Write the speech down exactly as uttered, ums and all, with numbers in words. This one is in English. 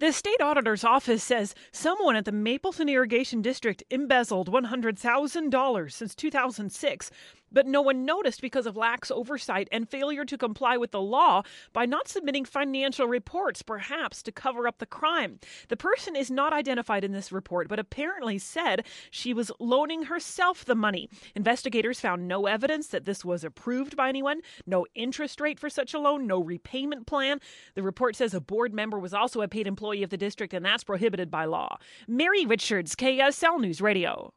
The state auditor's office says someone at the Mapleton Irrigation District embezzled one hundred thousand dollars since two thousand six, but no one noticed because of lax oversight and failure to comply with the law by not submitting financial reports, perhaps to cover up the crime. The person is not identified in this report, but apparently said she was loaning herself the money. Investigators found no evidence that this was approved by anyone, no interest rate for such a loan, no repayment plan. The report says a board member was also a paid employee of the district, and that's prohibited by law. Mary Richards, K S L News Radio.